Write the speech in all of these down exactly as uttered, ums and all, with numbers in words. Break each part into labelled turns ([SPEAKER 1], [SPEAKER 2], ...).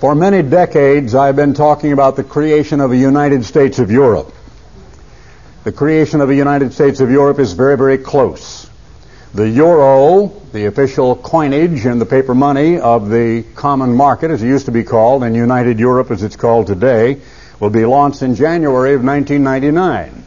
[SPEAKER 1] For many decades, I've been talking about the creation of a United States of Europe. The creation of a United States of Europe is very, very close. The euro, the official coinage and the paper money of the common market, as it used to be called, and United Europe as it's called today, will be launched in January of nineteen ninety-nine.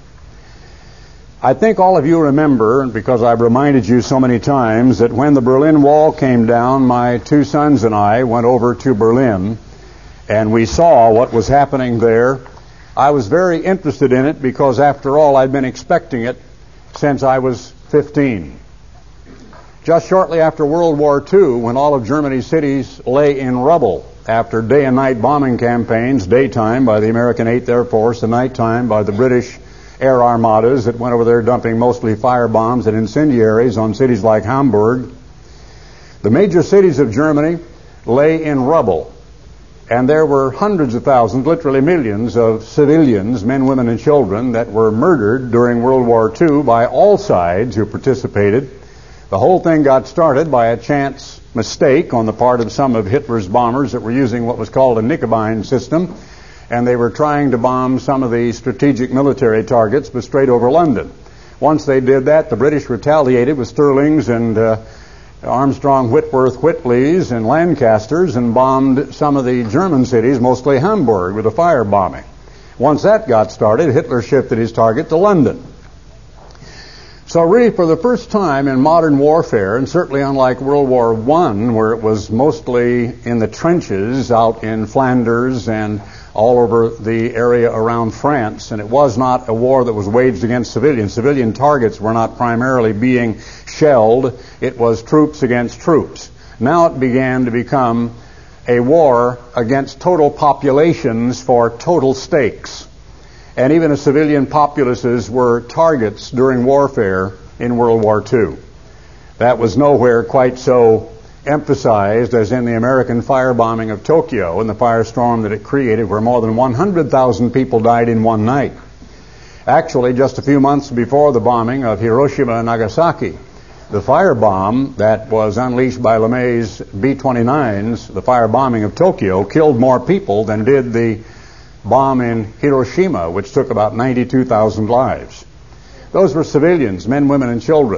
[SPEAKER 1] I think all of you remember, because I've reminded you so many times, that when the Berlin Wall came down, my two sons and I went over to Berlin, and we saw what was happening there. I was very interested in it because, after all, I'd been expecting it since I was fifteen. Just shortly after World War Two, when all of Germany's cities lay in rubble after day and night bombing campaigns, daytime by the American eighth Air Force, and nighttime by the British air armadas that went over there dumping mostly fire bombs and incendiaries on cities like Hamburg, the major cities of Germany lay in rubble. And there were hundreds of thousands, literally millions, of civilians, men, women, and children, that were murdered during World War Two by all sides who participated. The whole thing got started by a chance mistake on the part of some of Hitler's bombers that were using what was called a Knickerbein system, and they were trying to bomb some of the strategic military targets, but straight over London. Once they did that, the British retaliated with Stirlings and uh, Armstrong, Whitworth, Whitleys, and Lancasters, and bombed some of the German cities, mostly Hamburg, with a fire bombing. Once that got started, Hitler shifted his target to London. So really, for the first time in modern warfare, and certainly unlike World War One, where it was mostly in the trenches out in Flanders and all over the area around France, and it was not a war that was waged against civilians. Civilian targets were not primarily being shelled. It was troops against troops. Now it began to become a war against total populations for total stakes. And even the civilian populaces were targets during warfare in World War Two. That was nowhere quite so emphasized as in the American firebombing of Tokyo and the firestorm that it created, where more than one hundred thousand people died in one night. Actually, just a few months before the bombing of Hiroshima and Nagasaki, the firebomb that was unleashed by LeMay's B twenty-nines, the firebombing of Tokyo, killed more people than did the bomb in Hiroshima, which took about ninety-two thousand lives. Those were civilians, men, women, and children.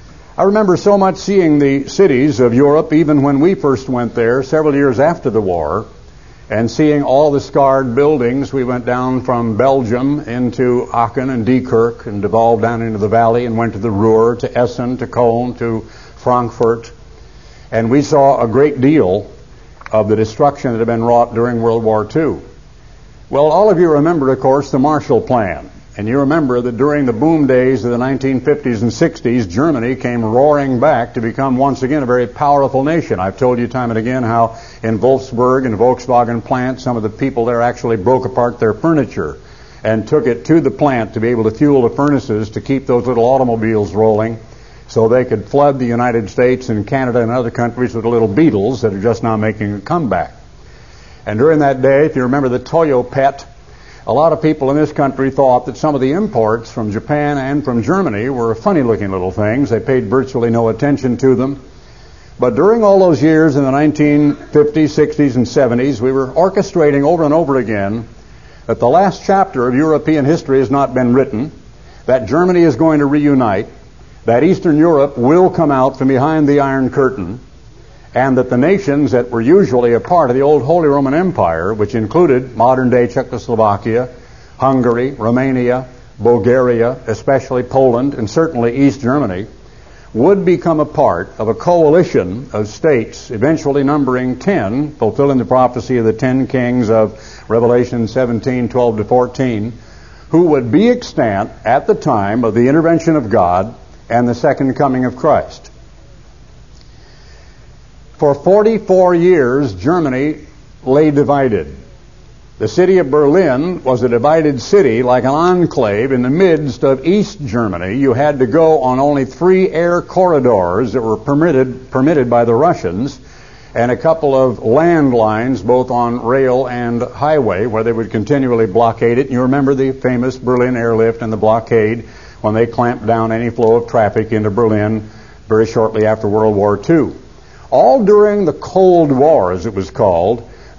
[SPEAKER 1] I remember so much seeing the cities of Europe, even when we first went there several years after the war, and seeing all the scarred buildings. We went down from Belgium into Aachen and Diekirch and devolved down into the valley and went to the Ruhr, to Essen, to Cologne, to Frankfurt. And we saw a great deal of the destruction that had been wrought during World War Two. Well, all of you remember, of course, the Marshall Plan. And you remember that during the boom days of the nineteen fifties and sixties, Germany came roaring back to become once again a very powerful nation. I've told you time and again how in Wolfsburg and Volkswagen plant, some of the people there actually broke apart their furniture and took it to the plant to be able to fuel the furnaces to keep those little automobiles rolling, so they could flood the United States and Canada and other countries with the little Beetles that are just now making a comeback. And during that day, if you remember the Toyo Pet, a lot of people in this country thought that some of the imports from Japan and from Germany were funny-looking little things. They paid virtually no attention to them. But during all those years in the nineteen fifties, sixties, and seventies, we were orchestrating over and over again that the last chapter of European history has not been written, that Germany is going to reunite, that Eastern Europe will come out from behind the Iron Curtain, and that the nations that were usually a part of the old Holy Roman Empire, which included modern-day Czechoslovakia, Hungary, Romania, Bulgaria, especially Poland, and certainly East Germany, would become a part of a coalition of states, eventually numbering ten, fulfilling the prophecy of the ten kings of Revelation seventeen, twelve to fourteen, who would be extant at the time of the intervention of God and the second coming of Christ. For forty-four years, Germany lay divided. The city of Berlin was a divided city, like an enclave in the midst of East Germany. You had to go on only three air corridors that were permitted permitted by the Russians, and a couple of landlines, both on rail and highway, where they would continually blockade it. You remember the famous Berlin airlift and the blockade when they clamped down any flow of traffic into Berlin very shortly after World War Two. All during the Cold War, as it was called,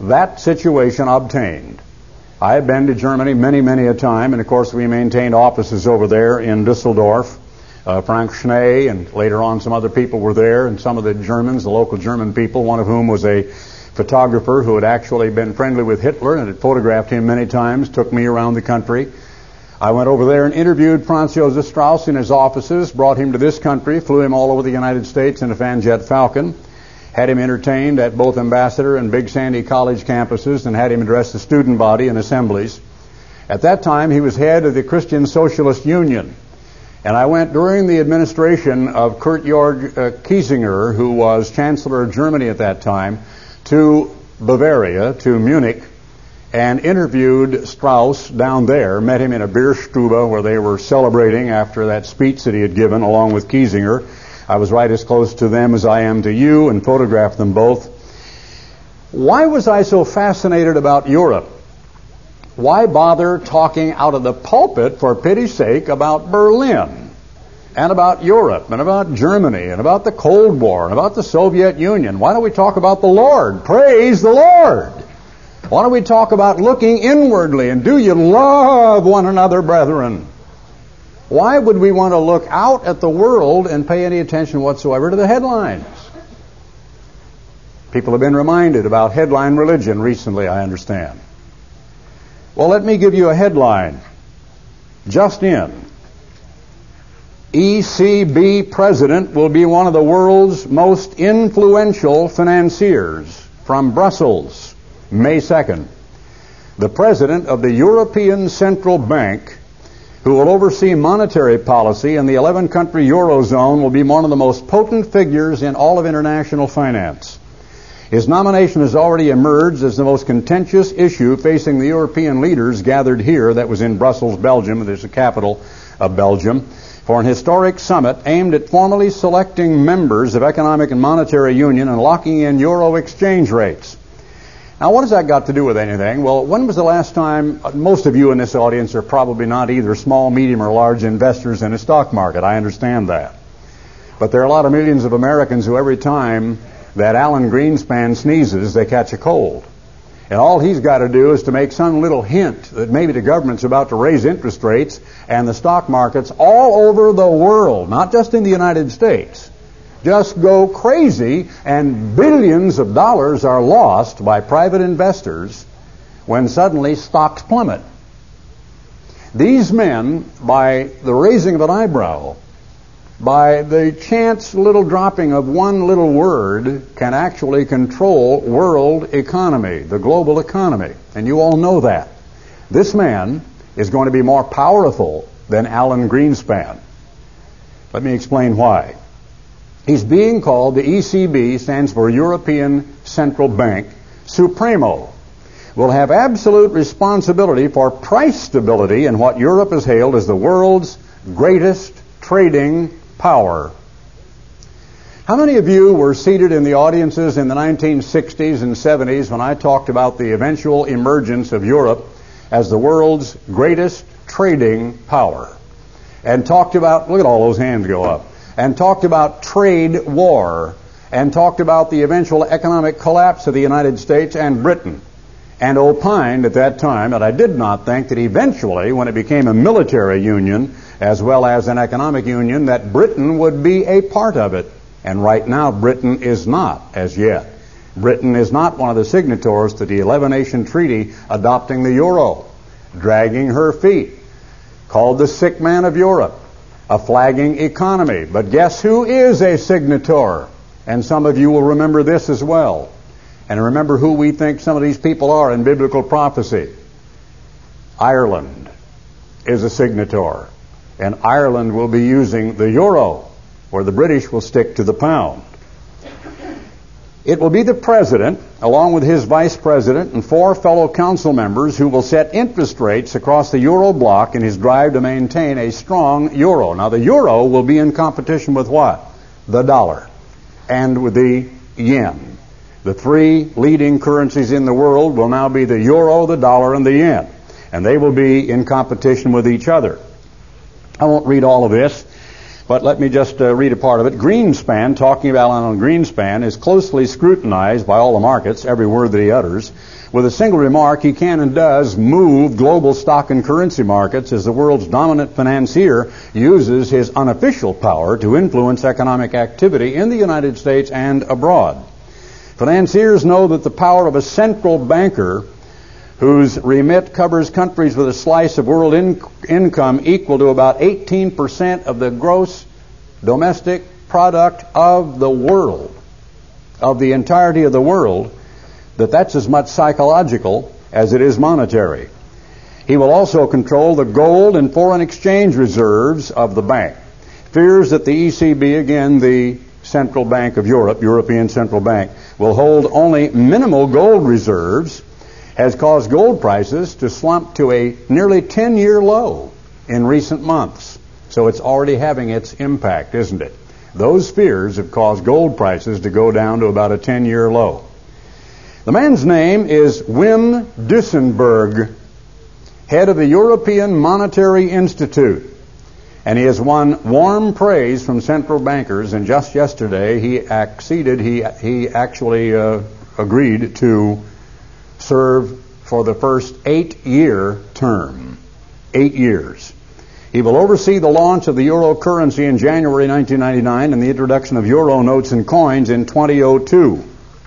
[SPEAKER 1] that situation obtained. I had been to Germany many, many a time, and of course we maintained offices over there in Dusseldorf. Uh, Frank Schnee and later on some other people were there, and some of the Germans, the local German people, one of whom was a photographer who had actually been friendly with Hitler and had photographed him many times, took me around the country. I went over there and interviewed Franz Josef Strauss in his offices, brought him to this country, flew him all over the United States in a Fanjet Falcon, had him entertained at both Ambassador and Big Sandy College campuses, and had him address the student body in assemblies. At that time, he was head of the Christian Socialist Union. And I went during the administration of Kurt Georg uh, Kiesinger, who was Chancellor of Germany at that time, to Bavaria, to Munich, and interviewed Strauss down there, met him in a Bierstube where they were celebrating after that speech that he had given along with Kiesinger. I was right as close to them as I am to you and photographed them both. Why was I so fascinated about Europe? Why bother talking out of the pulpit, for pity's sake, about Berlin and about Europe and about Germany and about the Cold War and about the Soviet Union? Why don't we talk about the Lord? Praise the Lord! Why don't we talk about looking inwardly and do you love one another, brethren? Why would we want to look out at the world and pay any attention whatsoever to the headlines? People have been reminded about headline religion recently, I understand. Well, let me give you a headline. Just in. E C B president will be one of the world's most influential financiers. From Brussels, May second. The president of the European Central Bank, who will oversee monetary policy in the eleven-country Eurozone, will be one of the most potent figures in all of international finance. His nomination has already emerged as the most contentious issue facing the European leaders gathered here, that was in Brussels, Belgium, there's the capital of Belgium, for an historic summit aimed at formally selecting members of Economic and Monetary Union and locking in euro exchange rates. Now, what has that got to do with anything? Well, when was the last time, most of you in this audience are probably not either small, medium, or large investors in a stock market. I understand that. But there are a lot of millions of Americans who every time that Alan Greenspan sneezes, they catch a cold. And all he's got to do is to make some little hint that maybe the government's about to raise interest rates, and the stock markets all over the world, not just in the United States, just go crazy, and billions of dollars are lost by private investors when suddenly stocks plummet. These men, by the raising of an eyebrow, by the chance little dropping of one little word, can actually control world economy, the global economy. And you all know that. This man is going to be more powerful than Alan Greenspan. Let me explain why. He's being called, the E C B, stands for European Central Bank, Supremo. Will have absolute responsibility for price stability in what Europe has hailed as the world's greatest trading power. How many of you were seated in the audiences in the nineteen sixties and seventies when I talked about the eventual emergence of Europe as the world's greatest trading power? And talked about, look at all those hands go up, and talked about trade war, and talked about the eventual economic collapse of the United States and Britain, and opined at that time that I did not think that eventually, when it became a military union as well as an economic union, that Britain would be a part of it. And right now, Britain is not as yet. Britain is not one of the signatories to the eleven-nation treaty adopting the euro, dragging her feet, called the sick man of Europe, a flagging economy. But guess who is a signator? And some of you will remember this as well. And remember who we think some of these people are in biblical prophecy. Ireland is a signator. And Ireland will be using the euro, where the British will stick to the pound. It will be the president, along with his vice president and four fellow council members, who will set interest rates across the euro bloc in his drive to maintain a strong euro. Now, the euro will be in competition with what? The dollar and with the yen. The three leading currencies in the world will now be the euro, the dollar, and the yen. And they will be in competition with each other. I won't read all of this. But let me just uh, read a part of it. Greenspan, talking about Alan Greenspan, is closely scrutinized by all the markets, every word that he utters. With a single remark, he can and does move global stock and currency markets as the world's dominant financier uses his unofficial power to influence economic activity in the United States and abroad. Financiers know that the power of a central banker whose remit covers countries with a slice of world in- income equal to about eighteen percent of the gross domestic product of the world, of the entirety of the world, that that's as much psychological as it is monetary. He will also control the gold and foreign exchange reserves of the bank. Fears that the E C B, again the Central Bank of Europe, European Central Bank, will hold only minimal gold reserves has caused gold prices to slump to a nearly ten-year low in recent months. So it's already having its impact, isn't it? Those fears have caused gold prices to go down to about a ten-year low. The man's name is Wim Duesenberg, head of the European Monetary Institute. And he has won warm praise from central bankers, and just yesterday he acceded, he, he actually uh, agreed to serve for the first eight-year term. Eight years. He will oversee the launch of the euro currency in January nineteen ninety-nine and the introduction of euro notes and coins in two thousand two.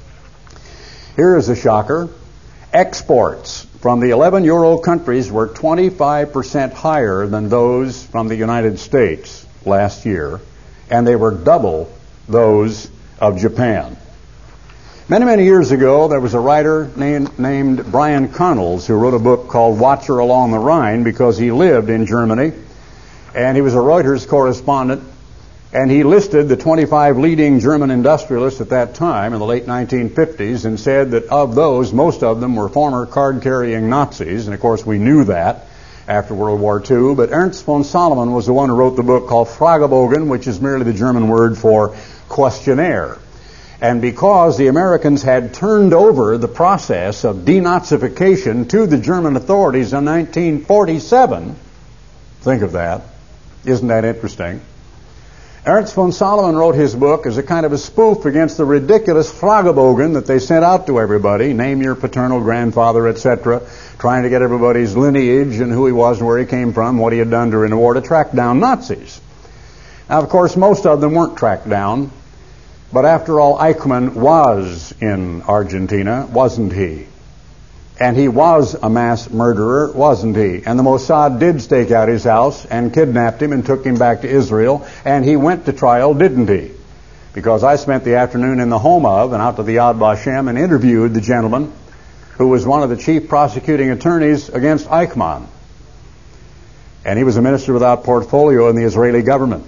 [SPEAKER 1] Here is a shocker. Exports from the eleven euro countries were twenty-five percent higher than those from the United States last year, and they were double those of Japan. Many, many years ago, there was a writer named, named Brian Connells who wrote a book called Watcher Along the Rhine because he lived in Germany, and he was a Reuters correspondent, and he listed the twenty-five leading German industrialists at that time in the late nineteen fifties and said that of those, most of them were former card-carrying Nazis, and of course we knew that after World War Two, but Ernst von Salomon was the one who wrote the book called Fragebogen, which is merely the German word for questionnaire. And because the Americans had turned over the process of denazification to the German authorities in nineteen forty-seven, think of that, isn't that interesting? Ernst von Salomon wrote his book as a kind of a spoof against the ridiculous Fragebogen that they sent out to everybody, name your paternal grandfather, et cetera, trying to get everybody's lineage and who he was and where he came from, what he had done during the war to track down Nazis. Now, of course, most of them weren't tracked down. But after all, Eichmann was in Argentina, wasn't he? And he was a mass murderer, wasn't he? And the Mossad did stake out his house and kidnapped him and took him back to Israel. And he went to trial, didn't he? Because I spent the afternoon in the home of and out to the Yad Vashem and interviewed the gentleman who was one of the chief prosecuting attorneys against Eichmann. And he was a minister without portfolio in the Israeli government.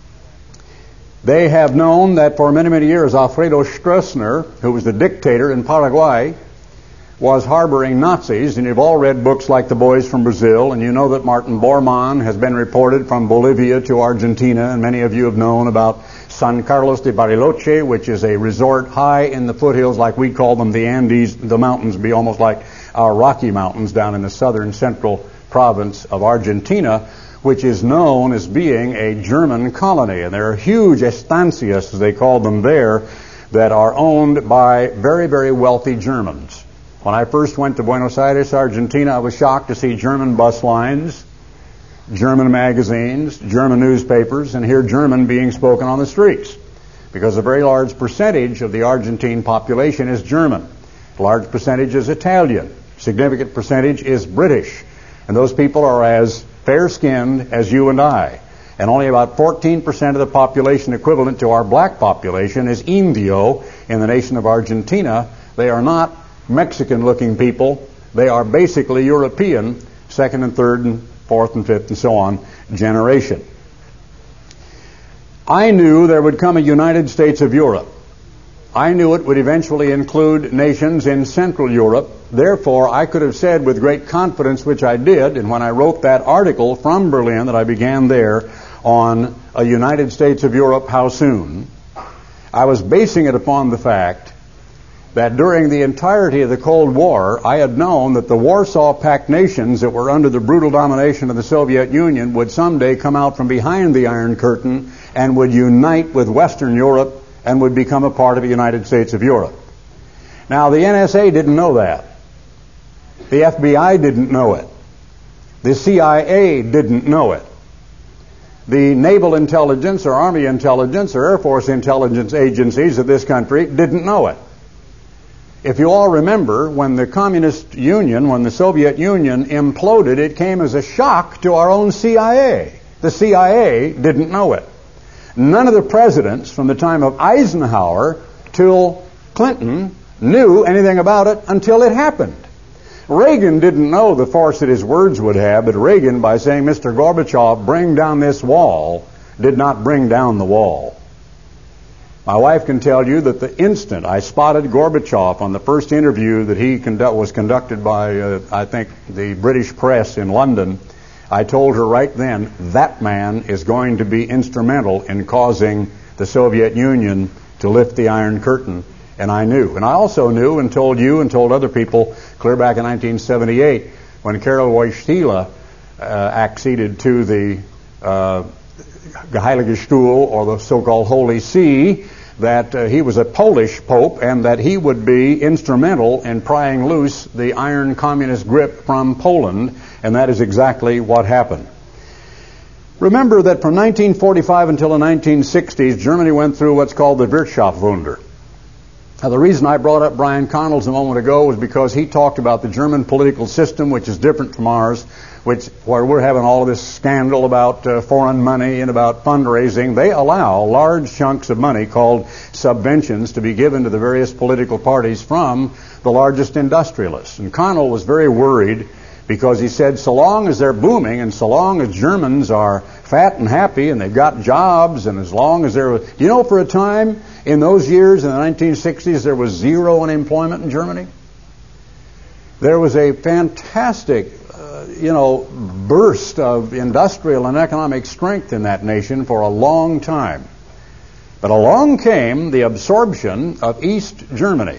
[SPEAKER 1] They have known that for many, many years, Alfredo Stroessner, who was the dictator in Paraguay, was harboring Nazis, and you've all read books like The Boys from Brazil, and you know that Martin Bormann has been reported from Bolivia to Argentina, and many of you have known about San Carlos de Bariloche, which is a resort high in the foothills, like we call them, the Andes. The mountains be almost like our Rocky Mountains down in the southern central province of Argentina, which is known as being a German colony. And there are huge estancias, as they call them there, that are owned by very, very wealthy Germans. When I first went to Buenos Aires, Argentina, I was shocked to see German bus lines, German magazines, German newspapers, and hear German being spoken on the streets. Because a very large percentage of the Argentine population is German. A large percentage is Italian. Significant percentage is British. And those people are as fair-skinned as you and I. And only about fourteen percent of the population equivalent to our black population is Indio in the nation of Argentina. They are not Mexican-looking people. They are basically European, second and third and fourth and fifth and so on generation. I knew there would come a United States of Europe. I knew it would eventually include nations in Central Europe. Therefore, I could have said with great confidence, which I did, and when I wrote that article from Berlin that I began there on a United States of Europe, how soon, I was basing it upon the fact that during the entirety of the Cold War, I had known that the Warsaw Pact nations that were under the brutal domination of the Soviet Union would someday come out from behind the Iron Curtain and would unite with Western Europe and would become a part of the United States of Europe. Now, the N S A didn't know that. The F B I didn't know it. The C I A didn't know it. The Naval Intelligence or Army Intelligence or Air Force Intelligence agencies of this country didn't know it. If you all remember, when the Communist Union, when the Soviet Union imploded, it came as a shock to our own C I A. The C I A didn't know it. None of the presidents from the time of Eisenhower till Clinton knew anything about it until it happened. Reagan didn't know the force that his words would have, but Reagan, by saying, Mister Gorbachev, bring down this wall, did not bring down the wall. My wife can tell you that the instant I spotted Gorbachev on the first interview that he conduct, was conducted by, uh, I think, the British press in London, I told her right then, that man is going to be instrumental in causing the Soviet Union to lift the Iron Curtain. And I knew. And I also knew and told you and told other people clear back in nineteen seventy-eight when Karol Wojtyla uh, acceded to the uh, Heilige Stuhl, or the so-called Holy See, that uh, he was a Polish pope and that he would be instrumental in prying loose the iron communist grip from Poland, and that is exactly what happened. Remember that from nineteen forty-five until the nineteen sixties, Germany went through what's called the Wirtschaftswunder. Now, the reason I brought up Brian Connells a moment ago was because he talked about the German political system, which is different from ours, which where we're having all of this scandal about uh, foreign money and about fundraising. They allow large chunks of money called subventions to be given to the various political parties from the largest industrialists. And Connell was very worried because he said, so long as they're booming and so long as Germans are fat and happy and they've got jobs, and as long as they're, you know, for a time in those years in the nineteen sixties there was zero unemployment in Germany. There was a fantastic, uh, you know, burst of industrial and economic strength in that nation for a long time. But along came the absorption of East Germany.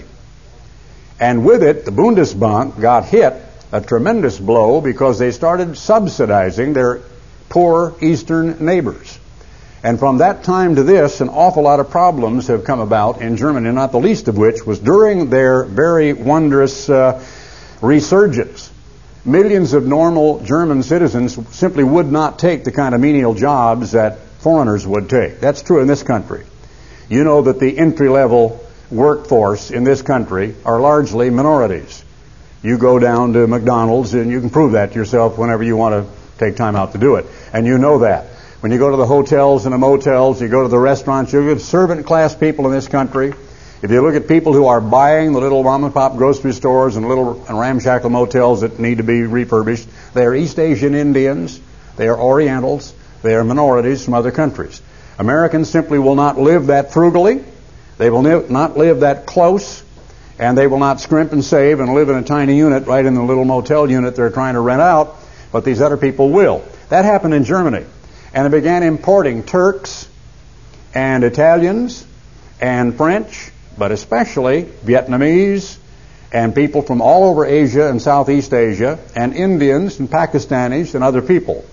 [SPEAKER 1] And with it, the Bundesbank got hit a tremendous blow because they started subsidizing their poor eastern neighbors. And from that time to this, an awful lot of problems have come about in Germany, not the least of which was during their very wondrous uh, resurgence. Millions of normal German citizens simply would not take the kind of menial jobs that foreigners would take. That's true in this country. You know that the entry-level workforce in this country are largely minorities. You go down to McDonald's and you can prove that to yourself whenever you want to take time out to do it. And you know that. When you go to the hotels and the motels, you go to the restaurants, you look at servant class people in this country. If you look at people who are buying the little mom and pop grocery stores and little and ramshackle motels that need to be refurbished, they are East Asian Indians, they are Orientals, they are minorities from other countries. Americans simply will not live that frugally. They will not live that close. And they will not scrimp and save and live in a tiny unit right in the little motel unit they're trying to rent out, but these other people will. That happened in Germany. And they began importing Turks and Italians and French, but especially Vietnamese and people from all over Asia and Southeast Asia, and Indians and Pakistanis and other people.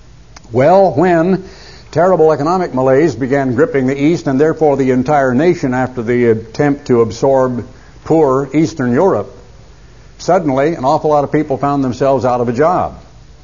[SPEAKER 1] Well, when terrible economic malaise began gripping the East and therefore the entire nation after the attempt to absorb poor Eastern Europe, suddenly an awful lot of people found themselves out of a job.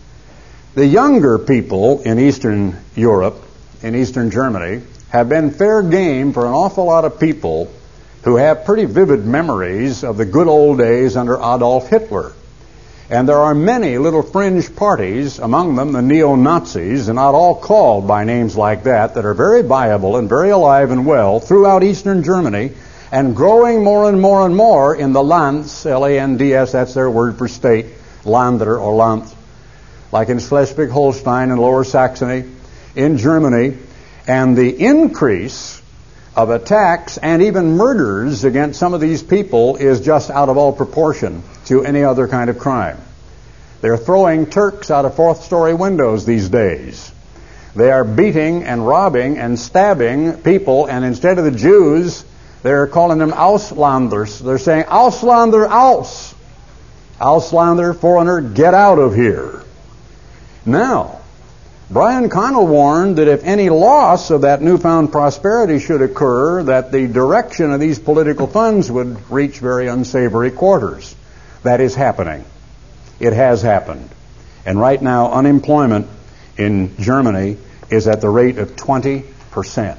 [SPEAKER 1] The younger people in Eastern Europe, in Eastern Germany, have been fair game for an awful lot of people who have pretty vivid memories of the good old days under Adolf Hitler. And there are many little fringe parties, among them the neo-Nazis, and not all called by names like that, that are very viable and very alive and well throughout Eastern Germany, and growing more and more and more in the Lands, L A N D S, that's their word for state, Länder or Land, like in Schleswig-Holstein and Lower Saxony, in Germany. And the increase of attacks and even murders against some of these people is just out of all proportion to any other kind of crime. They're throwing Turks out of fourth-story windows these days. They are beating and robbing and stabbing people, and instead of the Jews They're calling them Auslanders. They're saying, Auslander aus. Auslander, foreigner, get out of here. Now, Brian Connell warned that if any loss of that newfound prosperity should occur, that the direction of these political funds would reach very unsavory quarters. That is happening. It has happened. And right now, unemployment in Germany is at the rate of twenty percent.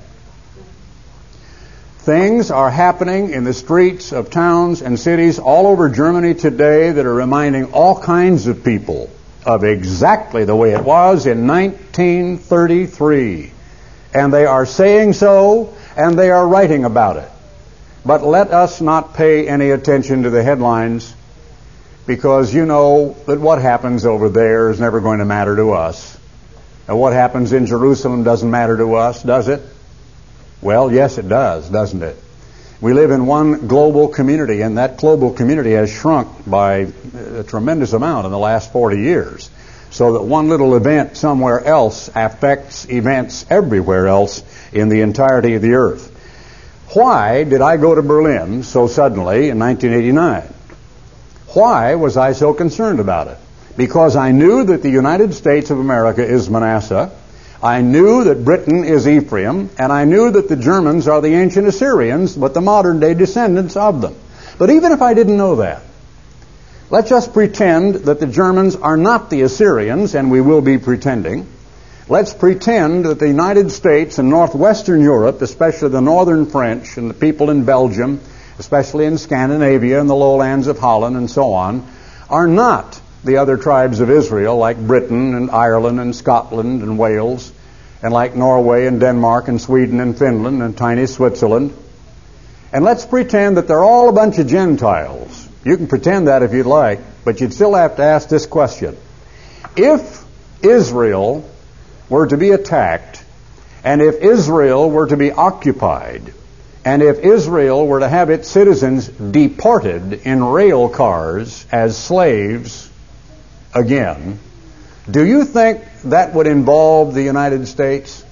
[SPEAKER 1] Things are happening in the streets of towns and cities all over Germany today that are reminding all kinds of people of exactly the way it was in nineteen thirty-three. And they are saying so, and they are writing about it. But let us not pay any attention to the headlines, because you know that what happens over there is never going to matter to us. And what happens in Jerusalem doesn't matter to us, does it? Well, yes, it does, doesn't it? We live in one global community, and that global community has shrunk by a tremendous amount in the last forty years. So that one little event somewhere else affects events everywhere else in the entirety of the earth. Why did I go to Berlin so suddenly in nineteen eighty-nine? Why was I so concerned about it? Because I knew that the United States of America is Manasseh. I knew that Britain is Ephraim, and I knew that the Germans are the ancient Assyrians, but the modern-day descendants of them. But even if I didn't know that, let's just pretend that the Germans are not the Assyrians, and we will be pretending. Let's pretend that the United States and northwestern Europe, especially the northern French and the people in Belgium, especially in Scandinavia and the lowlands of Holland and so on, are not the other tribes of Israel, like Britain and Ireland and Scotland and Wales, and like Norway and Denmark and Sweden and Finland and tiny Switzerland. And let's pretend that they're all a bunch of Gentiles. You can pretend that if you'd like, but you'd still have to ask this question. If Israel were to be attacked, and if Israel were to be occupied, and if Israel were to have its citizens deported in rail cars as slaves again, do you think that would involve the United States?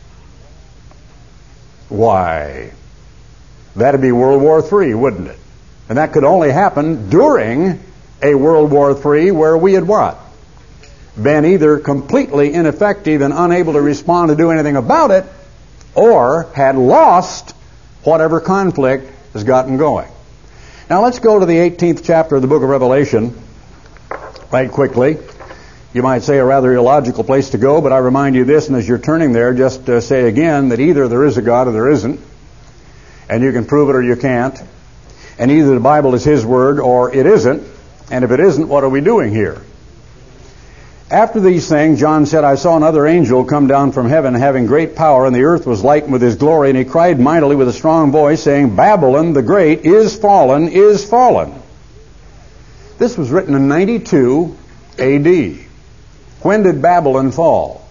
[SPEAKER 1] Why? That'd be World War Three, wouldn't it? And that could only happen during a World War Three where we had what? Been either completely ineffective and unable to respond to do anything about it, or had lost whatever conflict has gotten going. Now let's go to the eighteenth chapter of the book of Revelation right quickly. You might say a rather illogical place to go, but I remind you this, and as you're turning there, just uh, say again that either there is a God or there isn't, and you can prove it or you can't, and either the Bible is His Word or it isn't, and if it isn't, what are we doing here? After these things, John said, I saw another angel come down from heaven, having great power, and the earth was lightened with his glory, and he cried mightily with a strong voice, saying, Babylon the great is fallen, is fallen. This was written in ninety-two A D. When did Babylon fall?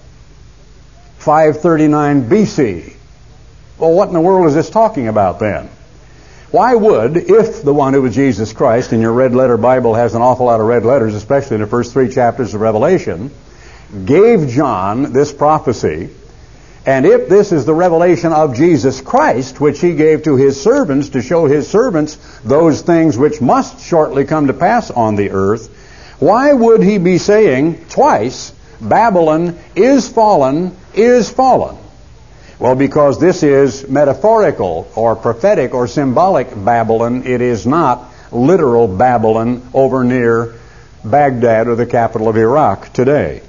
[SPEAKER 1] five thirty-nine B C. Well, what in the world is this talking about then? Why would, if the one who was Jesus Christ, and your red letter Bible has an awful lot of red letters, especially in the first three chapters of Revelation, gave John this prophecy, and if this is the revelation of Jesus Christ, which he gave to his servants to show his servants those things which must shortly come to pass on the earth, why would he be saying twice, Babylon is fallen, is fallen? Well, because this is metaphorical or prophetic or symbolic Babylon. It is not literal Babylon over near Baghdad or the capital of Iraq today.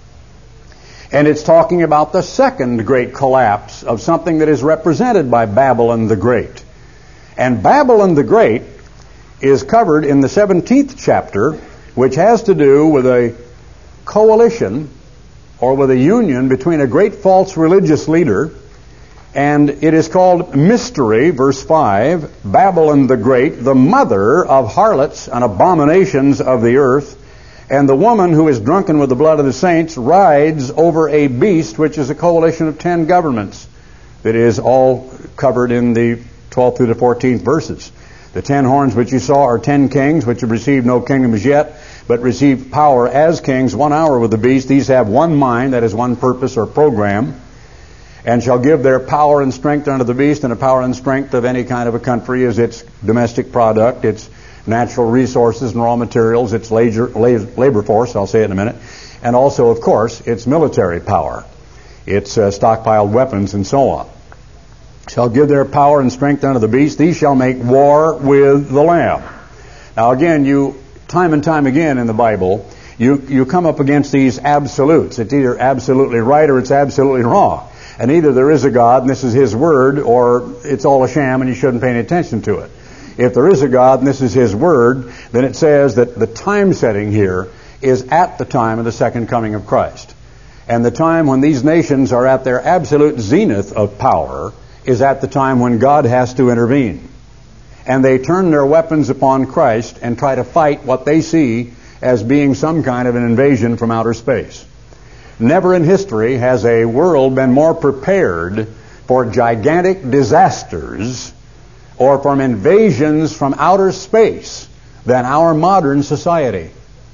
[SPEAKER 1] And it's talking about the second great collapse of something that is represented by Babylon the Great. And Babylon the Great is covered in the seventeenth chapter, which has to do with a coalition or with a union between a great false religious leader, and it is called mystery, verse five, Babylon the Great, the mother of harlots and abominations of the earth, and the woman who is drunken with the blood of the saints rides over a beast, which is a coalition of ten governments. That is all covered in the twelfth through the fourteenth verses. The ten horns which you saw are ten kings, which have received no kingdom as yet, but received power as kings one hour with the beast. These have one mind, that is one purpose or program. and shall give their power and strength unto the beast, and the power and strength of any kind of a country is its domestic product, its natural resources and raw materials, its labor, labor force, I'll say it in a minute, and also, of course, its military power, its uh, stockpiled weapons and so on. Shall give their power and strength unto the beast. These shall make war with the Lamb. Now again, you, time and time again in the Bible, you, you come up against these absolutes. It's either absolutely right or it's absolutely wrong. And either there is a God and this is His Word, or it's all a sham and you shouldn't pay any attention to it. If there is a God and this is His Word, then it says that the time setting here is at the time of the second coming of Christ. And the time when these nations are at their absolute zenith of power is at the time when God has to intervene. And they turn their weapons upon Christ and try to fight what they see as being some kind of an invasion from outer space. Never in history has a world been more prepared for gigantic disasters or from invasions from outer space than our modern society.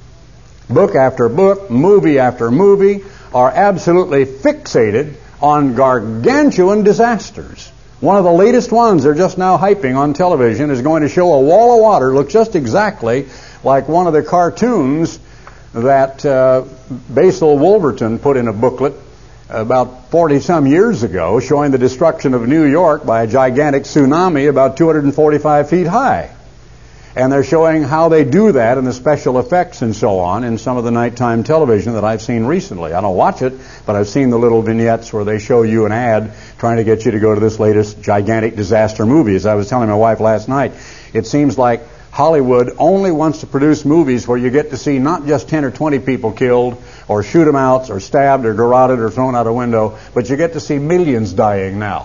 [SPEAKER 1] Book after book, movie after movie are absolutely fixated on gargantuan disasters. One of the latest ones they're just now hyping on television is going to show a wall of water, look just exactly like one of the cartoons that uh, Basil Wolverton put in a booklet about forty-some years ago, showing the destruction of New York by a gigantic tsunami about two hundred forty-five feet high. And they're showing how they do that and the special effects and so on in some of the nighttime television that I've seen recently. I don't watch it, but I've seen the little vignettes where they show you an ad trying to get you to go to this latest gigantic disaster movie. As I was telling my wife last night, it seems like Hollywood only wants to produce movies where you get to see not just ten or twenty people killed or shoot 'em outs or stabbed or garroted or thrown out a window, but you get to see millions dying now.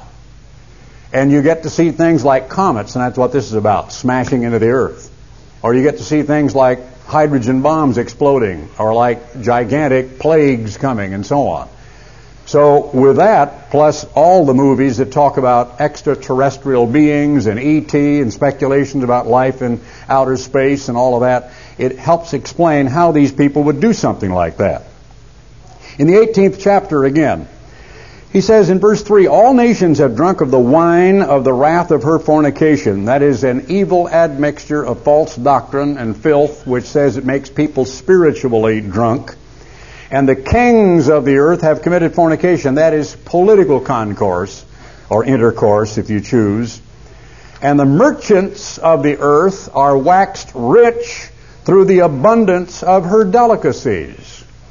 [SPEAKER 1] And you get to see things like comets, and that's what this is about, smashing into the earth. Or you get to see things like hydrogen bombs exploding, or like gigantic plagues coming, and so on. So with that, plus all the movies that talk about extraterrestrial beings and E T and speculations about life in outer space and all of that, it helps explain how these people would do something like that. In the eighteenth chapter again, he says in verse three, all nations have drunk of the wine of the wrath of her fornication. That is an evil admixture of false doctrine and filth, which says it makes people spiritually drunk. And the kings of the earth have committed fornication. That is political concourse, or intercourse if you choose. And the merchants of the earth are waxed rich through the abundance of her delicacies.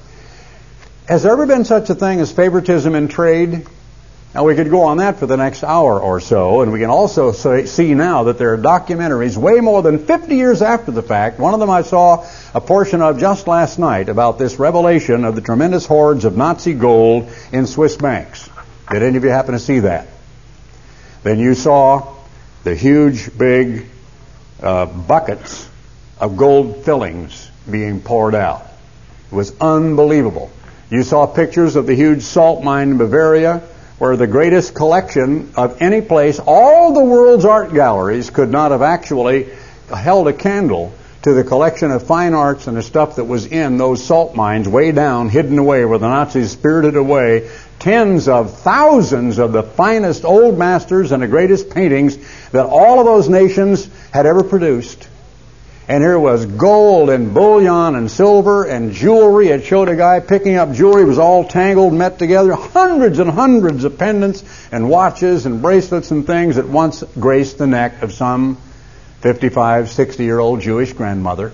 [SPEAKER 1] Has there ever been such a thing as favoritism in trade? Now, we could go on that for the next hour or so, and we can also say, see now that there are documentaries way more than fifty years after the fact. One of them I saw a portion of just last night about this revelation of the tremendous hoards of Nazi gold in Swiss banks. Did any of you happen to see that? Then you saw the huge, big uh, buckets of gold fillings being poured out. It was unbelievable. You saw pictures of the huge salt mine in Bavaria, where the greatest collection of any place, all the world's art galleries could not have actually held a candle to the collection of fine arts and the stuff that was in those salt mines way down, hidden away, where the Nazis spirited away tens of thousands of the finest old masters and the greatest paintings that all of those nations had ever produced. And here was gold and bullion and silver and jewelry. It showed a guy picking up jewelry. It was all tangled, met together. Hundreds and hundreds of pendants and watches and bracelets and things that once graced the neck of some fifty-five, sixty-year-old Jewish grandmother.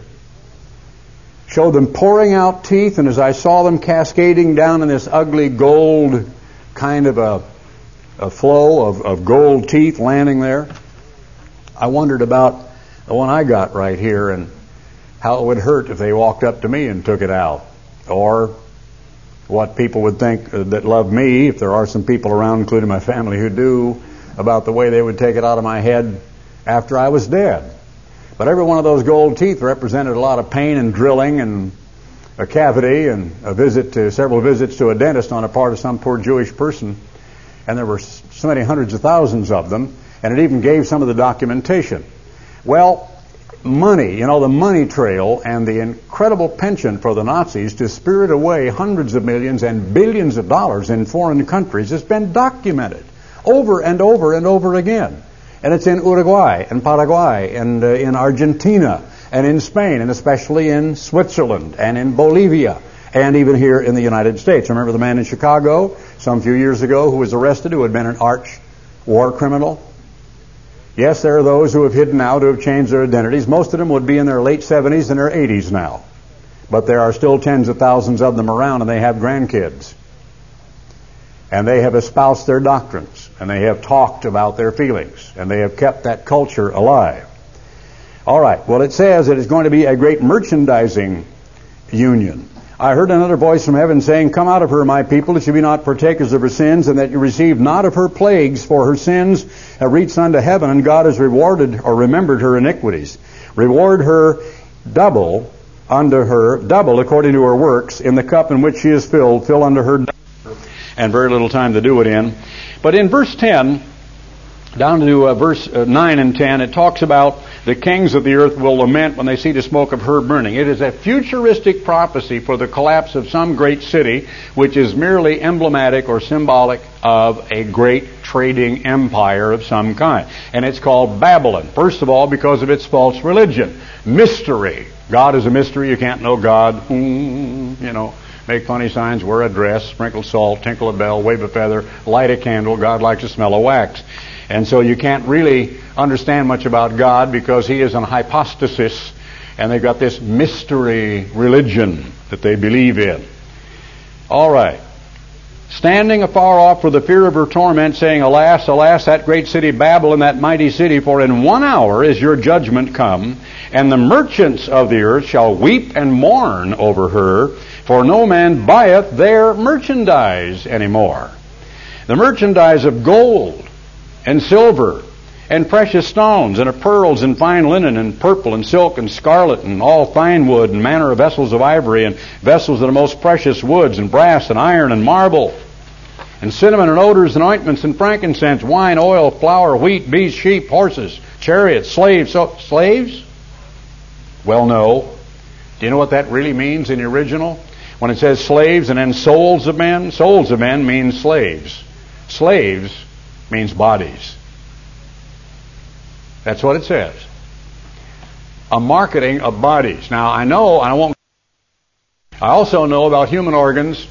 [SPEAKER 1] Showed them pouring out teeth, and as I saw them cascading down in this ugly gold kind of a, a flow of, of gold teeth landing there, I wondered about the one I got right here and how it would hurt if they walked up to me and took it out. Or what people would think that love me, if there are some people around, including my family, who do, about the way they would take it out of my head after I was dead. But every one of those gold teeth represented a lot of pain and drilling and a cavity and a visit to several visits to a dentist on the part of some poor Jewish person. And there were so many hundreds of thousands of them, and it even gave some of the documentation. Well, money, you know, the money trail and the incredible penchant for the Nazis to spirit away hundreds of millions and billions of dollars in foreign countries has been documented over and over and over again. And it's in Uruguay and Paraguay and uh, in Argentina and in Spain and especially in Switzerland and in Bolivia and even here in the United States. Remember the man in Chicago some few years ago who was arrested who had been an arch war criminal? Yes, there are those who have hidden out, who have changed their identities. Most of them would be in their late seventies and their eighties now. But there are still tens of thousands of them around, and they have grandkids. And they have espoused their doctrines, and they have talked about their feelings, and they have kept that culture alive. All right, well, it says it is going to be a great merchandising union. I heard another voice from heaven saying, "Come out of her, my people, that you be not partakers of her sins, and that you receive not of her plagues, for her sins have reached unto heaven, and God has rewarded or remembered her iniquities. Reward her double unto her, double according to her works, in the cup in which she is filled, fill unto her double." And very little time to do it in. But in verse ten, down to uh, verse uh, nine and ten, it talks about the kings of the earth will lament when they see the smoke of her burning. It is a futuristic prophecy for the collapse of some great city, which is merely emblematic or symbolic of a great trading empire of some kind. And it's called Babylon. First of all, because of its false religion. Mystery. God is a mystery. You can't know God. Mm, you know, make funny signs, wear a dress, sprinkle salt, tinkle a bell, wave a feather, light a candle. God likes the smell of wax. And so you can't really understand much about God because He is an hypostasis, and they've got this mystery religion that they believe in. All right. Standing afar off for the fear of her torment, saying, "Alas, alas, that great city Babylon, that mighty city, for in one hour is your judgment come, and the merchants of the earth shall weep and mourn over her, for no man buyeth their merchandise anymore." The merchandise of gold and silver, and precious stones, and of pearls, and fine linen, and purple, and silk, and scarlet, and all fine wood, and manner of vessels of ivory, and vessels of the most precious woods, and brass, and iron, and marble, and cinnamon, and odors, and ointments, and frankincense, wine, oil, flour, wheat, beasts, sheep, horses, chariots, slaves. So, slaves? Well, no. Do you know what that really means in the original? When it says slaves and then souls of men, souls of men means slaves. Slaves means bodies. That's what it says. A marketing of bodies. Now, I know, I won't. I also know about human organs,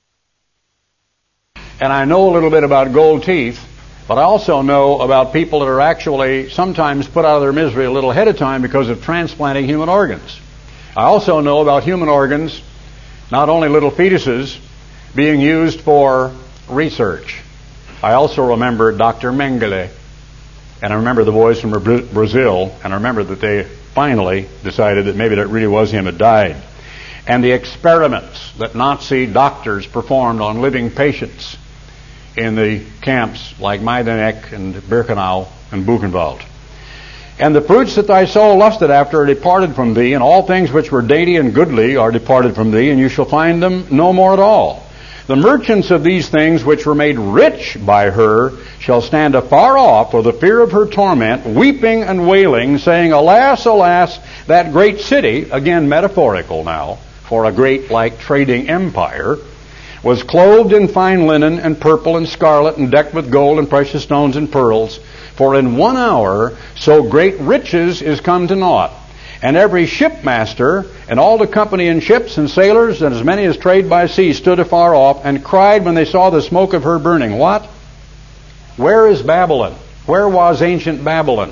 [SPEAKER 1] and I know a little bit about gold teeth, but I also know about people that are actually sometimes put out of their misery a little ahead of time because of transplanting human organs. I also know about human organs, not only little fetuses, being used for research. I also remember Doctor Mengele, and I remember the boys from Brazil, and I remember that they finally decided that maybe that really was him that died. And the experiments that Nazi doctors performed on living patients in the camps like Majdanek and Birkenau and Buchenwald. And the fruits that thy soul lusted after are departed from thee, and all things which were dainty and goodly are departed from thee, and you shall find them no more at all. The merchants of these things which were made rich by her shall stand afar off for the fear of her torment, weeping and wailing, saying, "Alas, alas, that great city," again metaphorical now, for a great like trading empire, "was clothed in fine linen and purple and scarlet and decked with gold and precious stones and pearls. For in one hour so great riches is come to naught. And every shipmaster and all the company in ships and sailors and as many as trade by sea stood afar off and cried when they saw the smoke of her burning." What? Where is Babylon? Where was ancient Babylon?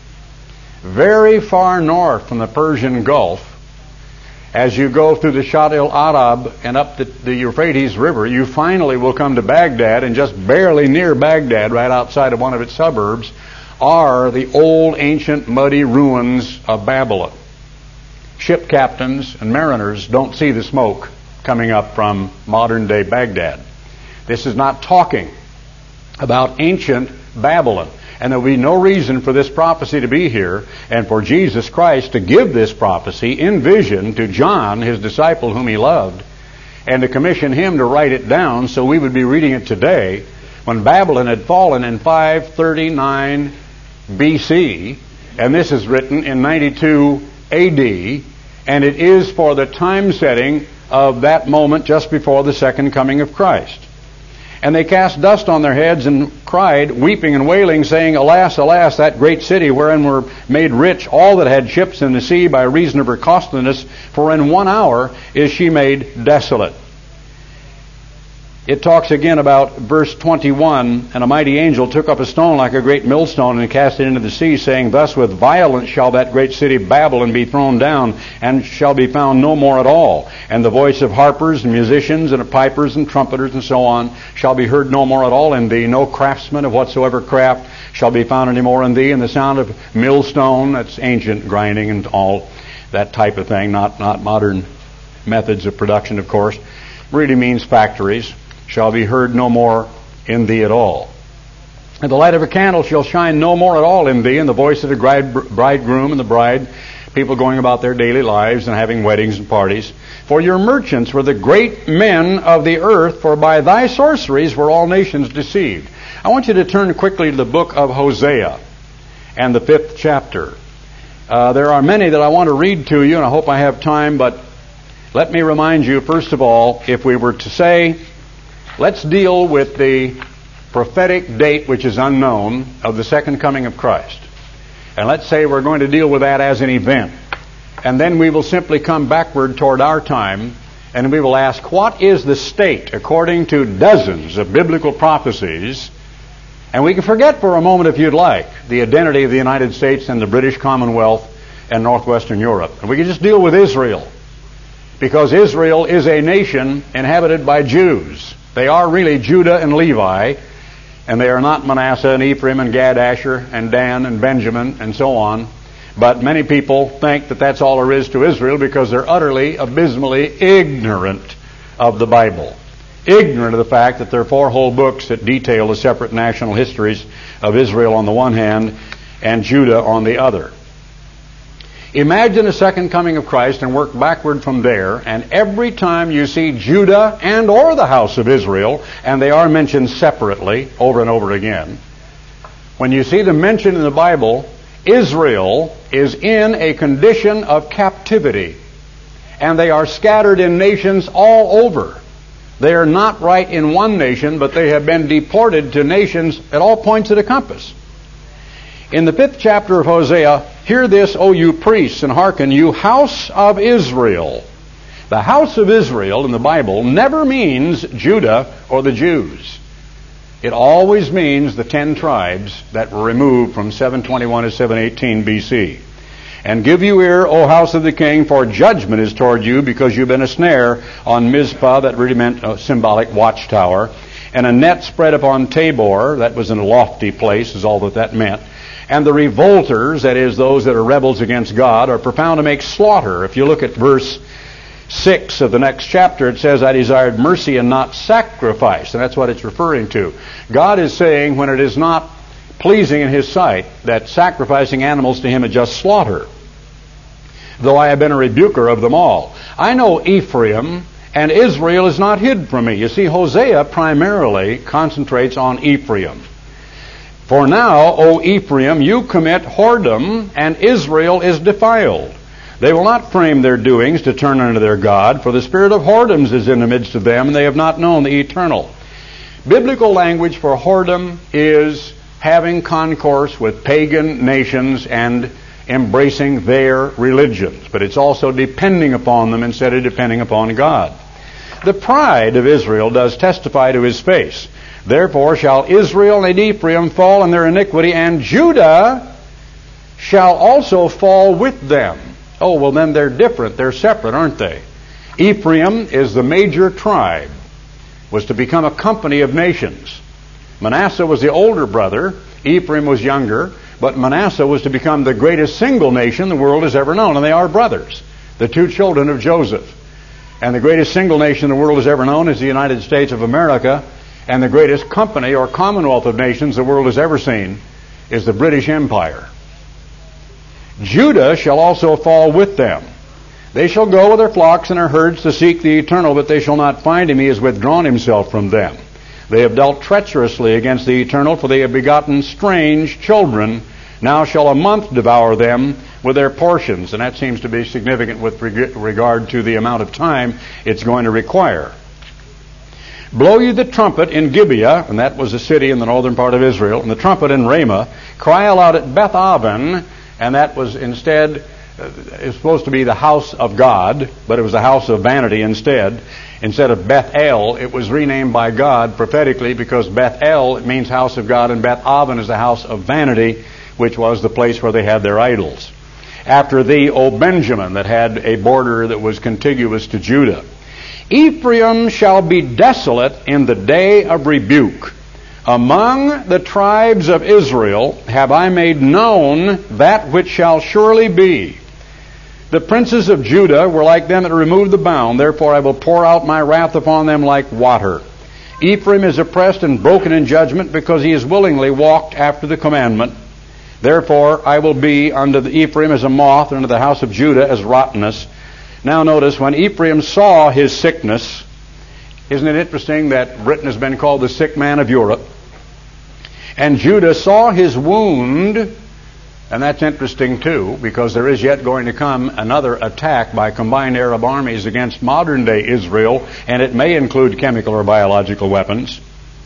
[SPEAKER 1] Very far north from the Persian Gulf. As you go through the Shatt al-Arab and up the, the Euphrates River, you finally will come to Baghdad, and just barely near Baghdad, right outside of one of its suburbs, are the old ancient muddy ruins of Babylon. Ship captains and mariners don't see the smoke coming up from modern day Baghdad. This is not talking about ancient Babylon. And there will be no reason for this prophecy to be here and for Jesus Christ to give this prophecy in vision to John, his disciple whom he loved, and to commission him to write it down so we would be reading it today when Babylon had fallen in five thirty-nine B C And this is written in ninety-two A D, and it is for the time setting of that moment just before the second coming of Christ. And they cast dust on their heads and cried, weeping and wailing, saying, Alas, alas, that great city wherein were made rich all that had ships in the sea by reason of her costliness, for in one hour is she made desolate. It talks again about verse twenty-one, and a mighty angel took up a stone like a great millstone and cast it into the sea, saying, Thus with violence shall that great city Babylon be thrown down, and shall be found no more at all. And the voice of harpers and musicians and of pipers and trumpeters and so on shall be heard no more at all in thee. No craftsman of whatsoever craft shall be found any more in thee. And the sound of millstone, that's ancient grinding and all that type of thing, not, not modern methods of production, of course, really means factories, shall be heard no more in thee at all. And the light of a candle shall shine no more at all in thee, and the voice of the bridegroom and the bride, people going about their daily lives and having weddings and parties. For your merchants were the great men of the earth, for by thy sorceries were all nations deceived. I want you to turn quickly to the book of Hosea and the fifth chapter. Uh, there are many that I want to read to you, and I hope I have time, but let me remind you, first of all, if we were to say, let's deal with the prophetic date, which is unknown, of the second coming of Christ. And let's say we're going to deal with that as an event. And then we will simply come backward toward our time, and we will ask, what is the state, according to dozens of biblical prophecies? And we can forget for a moment, if you'd like, the identity of the United States and the British Commonwealth and Northwestern Europe. And we can just deal with Israel, because Israel is a nation inhabited by Jews. They are really Judah and Levi, and they are not Manasseh and Ephraim and Gad, Asher and Dan and Benjamin and so on. But many people think that that's all there is to Israel because they're utterly, abysmally ignorant of the Bible. Ignorant of the fact that there are four whole books that detail the separate national histories of Israel on the one hand and Judah on the other. Imagine the second coming of Christ and work backward from there, and every time you see Judah and or the house of Israel, and they are mentioned separately over and over again, when you see them mentioned in the Bible, Israel is in a condition of captivity, and they are scattered in nations all over. They are not right in one nation, but they have been deported to nations at all points of the compass. In the fifth chapter of Hosea, hear this, O you priests, and hearken, you house of Israel. The house of Israel in the Bible never means Judah or the Jews. It always means the ten tribes that were removed from seven twenty-one to seven eighteen B C. And give you ear, O house of the king, for judgment is toward you, because you've been a snare on Mizpah, that really meant a symbolic watchtower, and a net spread upon Tabor, that was in a lofty place, is all that that meant. And the revolters, that is, those that are rebels against God, are propound to make slaughter. If you look at verse six of the next chapter, it says, I desired mercy and not sacrifice. And that's what it's referring to. God is saying, when it is not pleasing in His sight, that sacrificing animals to Him is just slaughter. Though I have been a rebuker of them all. I know Ephraim, and Israel is not hid from me. You see, Hosea primarily concentrates on Ephraim. For now, O Ephraim, you commit whoredom, and Israel is defiled. They will not frame their doings to turn unto their God, for the spirit of whoredoms is in the midst of them, and they have not known the eternal. Biblical language for whoredom is having concourse with pagan nations and embracing their religions. But it's also depending upon them instead of depending upon God. The pride of Israel does testify to His face. Therefore shall Israel and Ephraim fall in their iniquity, and Judah shall also fall with them. Oh, well then they're different. They're separate, aren't they? Ephraim is the major tribe, was to become a company of nations. Manasseh was the older brother. Ephraim was younger. But Manasseh was to become the greatest single nation the world has ever known. And they are brothers, the two children of Joseph. And the greatest single nation the world has ever known is the United States of America. And the greatest company or commonwealth of nations the world has ever seen is the British Empire. Judah shall also fall with them. They shall go with their flocks and their herds to seek the eternal, but they shall not find him. He has withdrawn himself from them. They have dealt treacherously against the eternal, for they have begotten strange children. Now shall a month devour them with their portions. And that seems to be significant with regard to the amount of time it's going to require. Blow ye the trumpet in Gibeah, and that was a city in the northern part of Israel, and the trumpet in Ramah. Cry aloud at Beth Aven, and that was instead, uh, it was supposed to be the house of God, but it was the house of vanity instead. Instead of Beth El, it was renamed by God prophetically, because Beth El, it means house of God, and Beth Aven is the house of vanity, which was the place where they had their idols. After thee, O Benjamin, that had a border that was contiguous to Judah. Ephraim shall be desolate in the day of rebuke. Among the tribes of Israel have I made known that which shall surely be. The princes of Judah were like them that removed the bound, therefore I will pour out my wrath upon them like water. Ephraim is oppressed and broken in judgment, because he has willingly walked after the commandment. Therefore I will be unto the Ephraim as a moth, and unto the house of Judah as rottenness. Now notice, when Ephraim saw his sickness, isn't it interesting that Britain has been called the sick man of Europe? And Judah saw his wound, and that's interesting too, because there is yet going to come another attack by combined Arab armies against modern day Israel, and it may include chemical or biological weapons.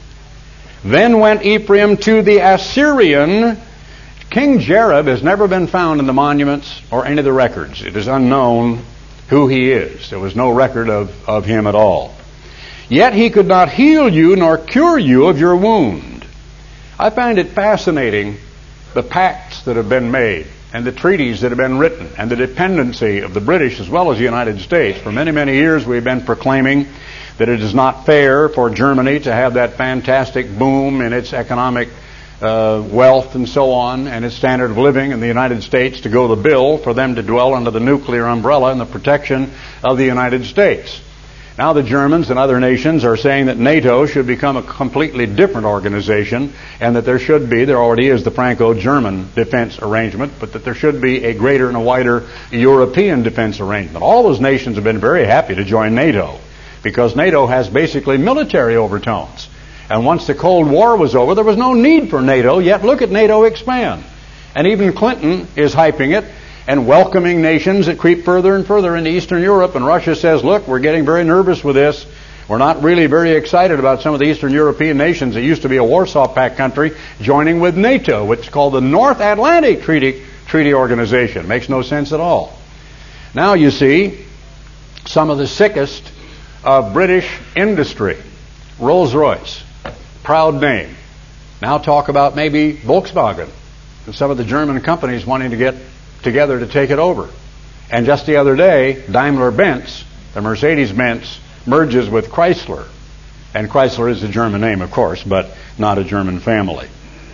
[SPEAKER 1] Then went Ephraim to the Assyrian. King Jareb has never been found in the monuments or any of the records. It is unknown who he is. There was no record of, of him at all. Yet he could not heal you nor cure you of your wound. I find it fascinating, the pacts that have been made and the treaties that have been written and the dependency of the British as well as the United States. For many, many years we've been proclaiming that it is not fair for Germany to have that fantastic boom in its economic Uh, wealth and so on, and its standard of living in the United States to go the bill for them to dwell under the nuclear umbrella and the protection of the United States. Now the Germans and other nations are saying that NATO should become a completely different organization, and that there should be, there already is the Franco-German defense arrangement, but that there should be a greater and a wider European defense arrangement. All those nations have been very happy to join NATO, because NATO has basically military overtones. And once the Cold War was over, there was no need for NATO, yet look at NATO expand. And even Clinton is hyping it and welcoming nations that creep further and further into Eastern Europe. And Russia says, look, we're getting very nervous with this. We're not really very excited about some of the Eastern European nations that used to be a Warsaw Pact country joining with NATO, which is called the North Atlantic Treaty, Treaty Organization. Makes no sense at all. Now you see some of the sickest of British industry. Rolls-Royce. Proud name. Now talk about maybe Volkswagen and some of the German companies wanting to get together to take it over. And just the other day, Daimler-Benz, the Mercedes-Benz, merges with Chrysler. And Chrysler is a German name, of course, but not a German family.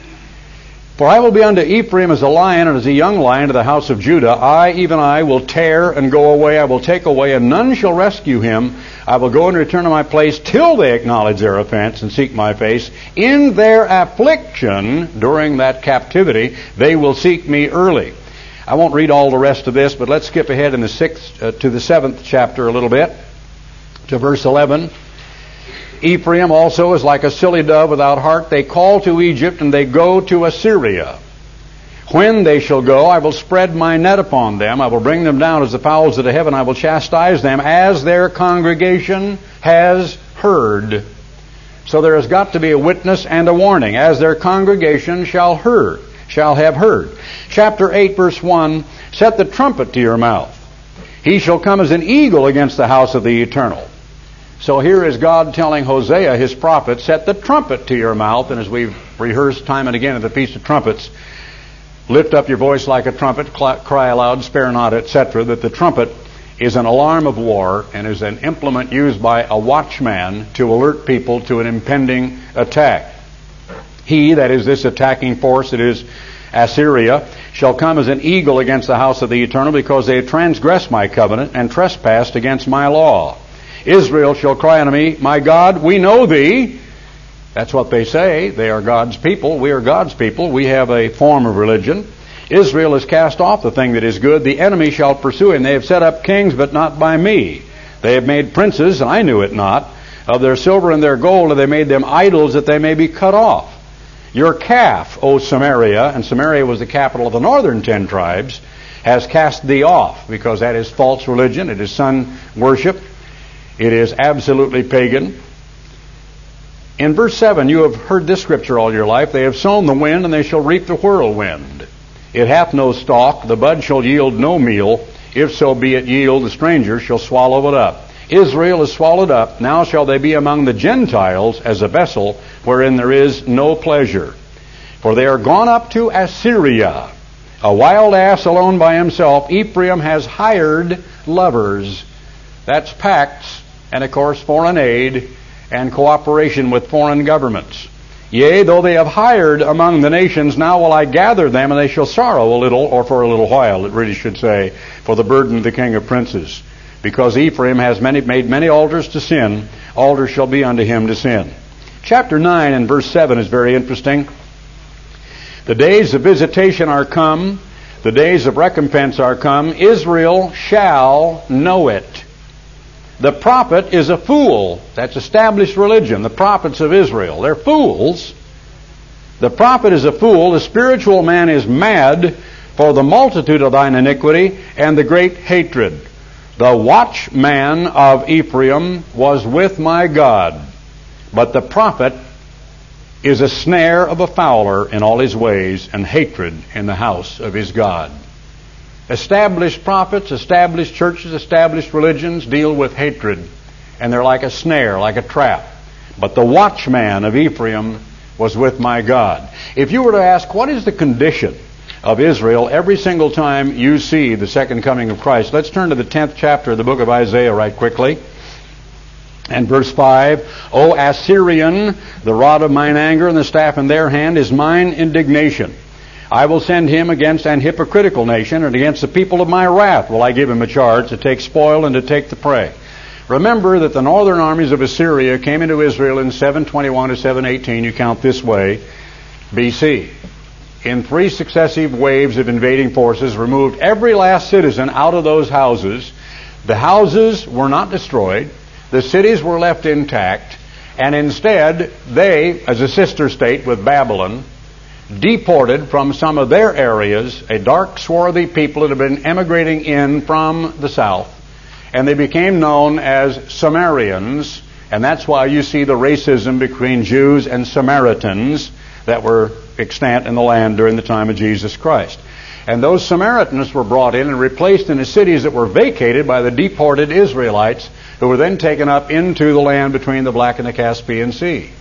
[SPEAKER 1] For I will be unto Ephraim as a lion, and as a young lion to the house of Judah. I, even I, will tear and go away. I will take away, and none shall rescue him. I will go and return to my place till they acknowledge their offense and seek my face. In their affliction, during that captivity, they will seek me early. I won't read all the rest of this, but let's skip ahead in the sixth uh, to the seventh chapter a little bit, to verse eleven. Ephraim also is like a silly dove without heart. They call to Egypt, and they go to Assyria. When they shall go, I will spread my net upon them. I will bring them down as the fowls of the heaven. I will chastise them as their congregation has heard. So there has got to be a witness and a warning. As their congregation shall heard, shall have heard. Chapter eight, verse one, set the trumpet to your mouth. He shall come as an eagle against the house of the eternal. So here is God telling Hosea, his prophet, set the trumpet to your mouth. And as we've rehearsed time and again at the Feast of Trumpets, lift up your voice like a trumpet, cry aloud, spare not, et cetera. That the trumpet is an alarm of war and is an implement used by a watchman to alert people to an impending attack. He, that is this attacking force, that is Assyria, shall come as an eagle against the house of the eternal, because they have transgressed my covenant and trespassed against my law. Israel shall cry unto me, my God, we know thee. That's what they say. They are God's people. We are God's people. We have a form of religion. Israel has cast off the thing that is good. The enemy shall pursue him. They have set up kings, but not by me. They have made princes, and I knew it not. Of their silver and their gold have they made them idols, that they may be cut off. Your calf, O Samaria, and Samaria was the capital of the northern ten tribes, has cast thee off, because that is false religion. It is sun worship. It is absolutely pagan. In verse seven, you have heard this scripture all your life. They have sown the wind, and they shall reap the whirlwind. It hath no stalk, the bud shall yield no meal. If so be it yield, the stranger shall swallow it up. Israel is swallowed up. Now shall they be among the Gentiles as a vessel wherein there is no pleasure. For they are gone up to Assyria. A wild ass alone by himself. Ephraim has hired lovers. That's pacts, and of course foreign aid and cooperation with foreign governments. Yea, though they have hired among the nations, now will I gather them, and they shall sorrow a little, or for a little while, it really should say, for the burden of the king of princes. Because Ephraim has many, made many altars to sin, altars shall be unto him to sin. Chapter nine and verse seven is very interesting. The days of visitation are come, the days of recompense are come, Israel shall know it. The prophet is a fool. That's established religion. The prophets of Israel. They're fools. The prophet is a fool. The spiritual man is mad for the multitude of thine iniquity and the great hatred. The watchman of Ephraim was with my God. But the prophet is a snare of a fowler in all his ways, and hatred in the house of his God. Established prophets, established churches, established religions deal with hatred, and they're like a snare, like a trap. But the watchman of Ephraim was with my God. If you were to ask, what is the condition of Israel every single time you see the second coming of Christ? Let's turn to the tenth chapter of the book of Isaiah right quickly. And verse five, O Assyrian, the rod of mine anger and the staff in their hand is mine indignation. I will send him against an hypocritical nation, and against the people of my wrath will I give him a charge to take spoil and to take the prey. Remember that the northern armies of Assyria came into Israel in seven twenty-one to seven eighteen, you count this way, B C. In three successive waves of invading forces, removed every last citizen out of those houses. The houses were not destroyed. The cities were left intact. And instead, they, as a sister state with Babylon, deported from some of their areas a dark, swarthy people that had been emigrating in from the south, and they became known as Samaritans, and that's why you see the racism between Jews and Samaritans that were extant in the land during the time of Jesus Christ. And those Samaritans were brought in and replaced in the cities that were vacated by the deported Israelites, who were then taken up into the land between the Black and the Caspian Sea.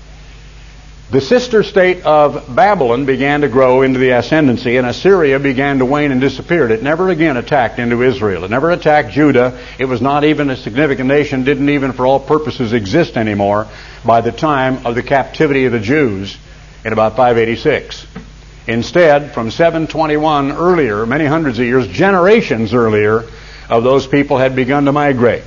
[SPEAKER 1] The sister state of Babylon began to grow into the ascendancy, and Assyria began to wane and disappeared. It never again attacked into Israel. It never attacked Judah. It was not even a significant nation, didn't even for all purposes exist anymore by the time of the captivity of the Jews in about five eighty-six. Instead, from seven twenty-one earlier, many hundreds of years, generations earlier, of those people had begun to migrate.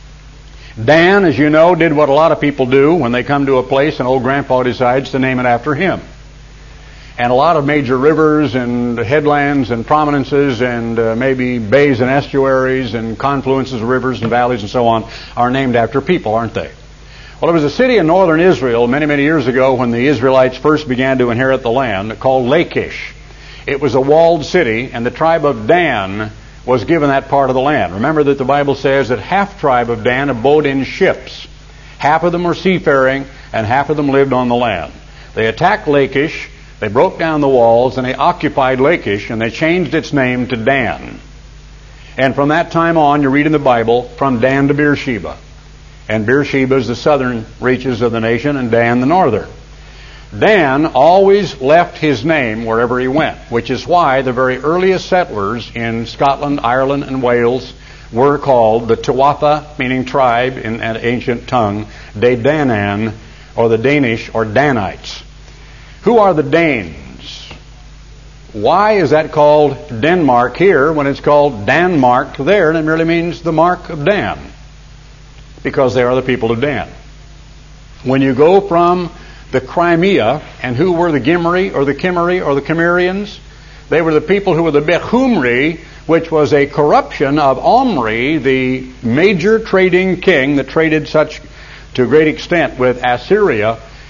[SPEAKER 1] Dan, as you know, did what a lot of people do when they come to a place and old grandpa decides to name it after him. And a lot of major rivers and headlands and prominences and uh, maybe bays and estuaries and confluences of rivers and valleys and so on are named after people, aren't they? Well, there was a city in northern Israel many, many years ago when the Israelites first began to inherit the land called Lachish. It was a walled city, and the tribe of Dan was given that part of the land. Remember that the Bible says that half tribe of Dan abode in ships. Half of them were seafaring, and half of them lived on the land. They attacked Lachish, they broke down the walls, and they occupied Lachish, and they changed its name to Dan. And from that time on, you read in the Bible, from Dan to Beersheba. And Beersheba is the southern reaches of the nation, and Dan the northern. Dan always left his name wherever he went, which is why the very earliest settlers in Scotland, Ireland, and Wales were called the Tuatha, meaning tribe in an ancient tongue, De Danann, or the Danish, or Danites. Who are the Danes? Why is that called Denmark here when it's called Danmark there, and it merely means the mark of Dan? Because they are the people of Dan. When you go from the Crimea, and who were the Gimri or the Kimri or the Cimmerians? They were the people who were the Bechumri, which was a corruption of Omri, the major trading king that traded such to a great extent with Assyria.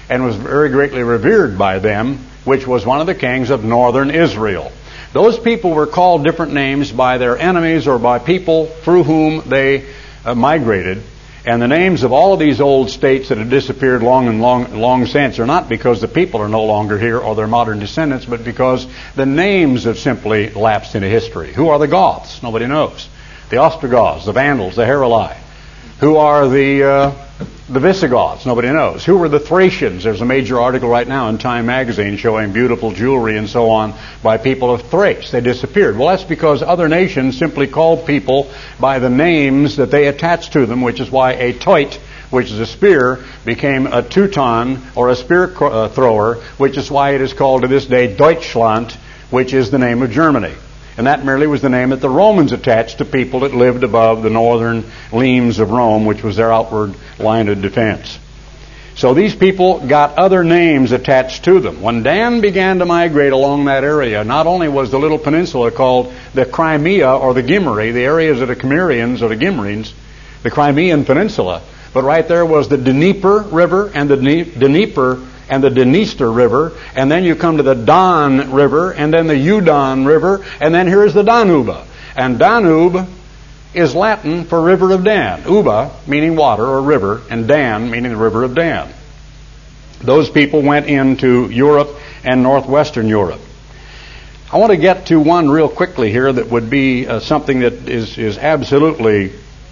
[SPEAKER 1] and was very greatly revered by them, which was one of the kings of northern Israel. Those people were called different names by their enemies or by people through whom they uh, migrated. And the names of all of these old states that have disappeared long and long, long since are not because the people are no longer here or their modern descendants, but because the names have simply lapsed into history. Who are the Goths? Nobody knows. The Ostrogoths, the Vandals, the Heruli. Who are the uh, the Visigoths? Nobody knows. Who were the Thracians? There's a major article right now in Time magazine showing beautiful jewelry and so on by people of Thrace. They disappeared. Well, that's because other nations simply called people by the names that they attached to them, which is why a toit, which is a spear, became a teuton, or a spear thrower, which is why it is called to this day Deutschland, which is the name of Germany. And that merely was the name that the Romans attached to people that lived above the northern limes of Rome, which was their outward line of defense. So these people got other names attached to them. When Dan began to migrate along that area, not only was the little peninsula called the Crimea or the Gimri, the areas of the Cimmerians or the Gimrines, the Crimean Peninsula, but right there was the Dnieper River and the Dnieper and the Dniester River, and then you come to the Don River, and then the Udon River, and then here's the Danube. And Danube is Latin for river of Dan. Uba, meaning water or river, and Dan, meaning the river of Dan. Those people went into Europe and northwestern Europe. I want to get to one real quickly here that would be uh, something that is, is absolutely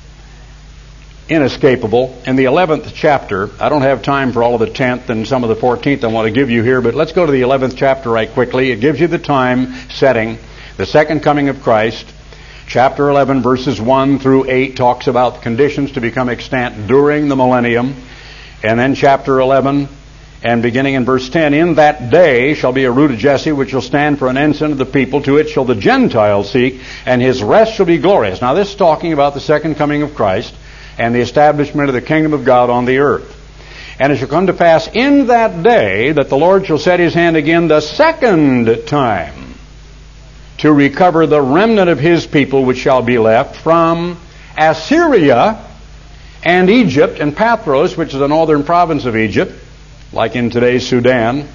[SPEAKER 1] inescapable. In the eleventh chapter, I don't have time for all of the tenth and some of the fourteenth I want to give you here, but let's go to the eleventh chapter right quickly. It gives you the time setting. The second coming of Christ. Chapter eleven, verses one through eight, talks about the conditions to become extant during the millennium. And then chapter eleven, and beginning in verse ten, in that day shall be a root of Jesse, which shall stand for an ensign of the people. To it shall the Gentiles seek, and his rest shall be glorious. Now this is talking about the second coming of Christ and the establishment of the kingdom of God on the earth. And it shall come to pass in that day that the Lord shall set his hand again the second time to recover the remnant of his people which shall be left from Assyria and Egypt and Pathros, which is the northern province of Egypt, like in today's Sudan,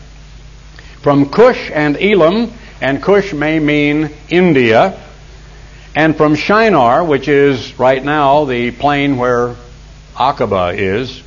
[SPEAKER 1] from Cush and Elam, and Cush may mean India, and from Shinar, which is right now the plain where Aqaba is,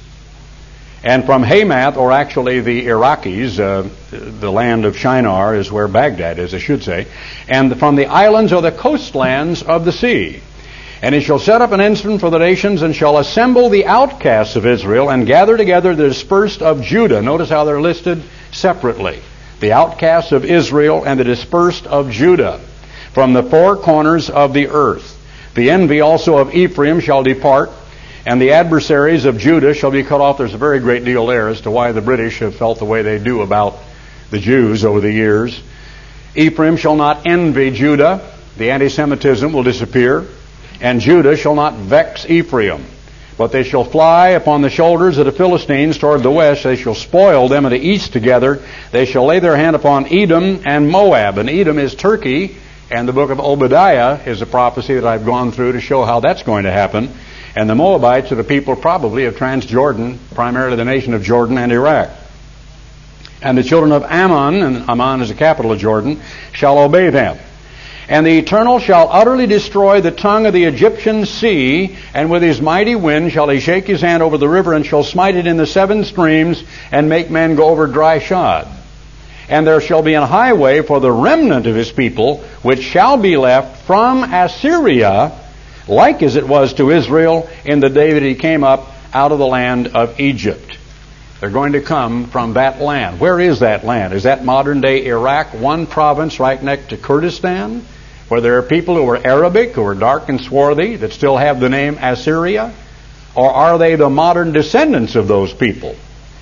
[SPEAKER 1] and from Hamath, or actually the Iraqis, uh, the land of Shinar is where Baghdad is, I should say, and from the islands or the coastlands of the sea. And he shall set up an ensign for the nations, and shall assemble the outcasts of Israel, and gather together the dispersed of Judah. Notice how they're listed separately. The outcasts of Israel and the dispersed of Judah, from the four corners of the earth. The envy also of Ephraim shall depart, and the adversaries of Judah shall be cut off. There's a very great deal there as to why the British have felt the way they do about the Jews over the years. Ephraim shall not envy Judah. The anti-Semitism will disappear. And Judah shall not vex Ephraim, but they shall fly upon the shoulders of the Philistines toward the west. They shall spoil them of the east together. They shall lay their hand upon Edom and Moab. And Edom is Turkey. And the book of Obadiah is a prophecy that I've gone through to show how that's going to happen. And the Moabites are the people probably of Transjordan, primarily the nation of Jordan and Iraq. And the children of Ammon, and Ammon is the capital of Jordan, shall obey them. And the Eternal shall utterly destroy the tongue of the Egyptian sea, and with his mighty wind shall he shake his hand over the river, and shall smite it in the seven streams, and make men go over dry shod. And there shall be an highway for the remnant of his people, which shall be left from Assyria, like as it was to Israel in the day that he came up out of the land of Egypt. They're going to come from that land. Where is that land? Is that modern-day Iraq, one province right next to Kurdistan, where there are people who are Arabic, who are dark and swarthy, that still have the name Assyria? Or are they the modern descendants of those people?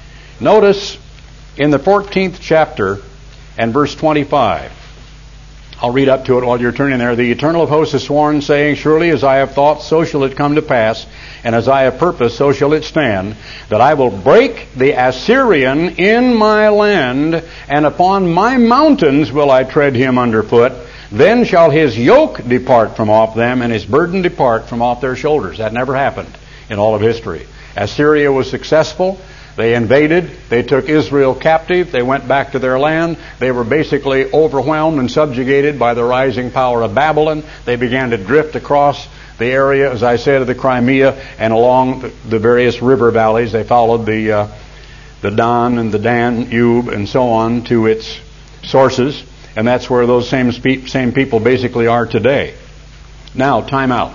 [SPEAKER 1] Notice in the fourteenth chapter and verse twenty-five. I'll read up to it while you're turning there. The Eternal of hosts has sworn, saying, surely as I have thought, so shall it come to pass, and as I have purposed, so shall it stand, that I will break the Assyrian in my land, and upon my mountains will I tread him underfoot. Then shall his yoke depart from off them, and his burden depart from off their shoulders. That never happened in all of history. Assyria was successful. They invaded. They took Israel captive. They went back to their land. They were basically overwhelmed and subjugated by the rising power of Babylon. They began to drift across the area, as I said, of the Crimea and along the various river valleys. They followed the uh, the Don and the Danube and so on to its sources, and that's where those same spe- same people basically are today. Now, time out.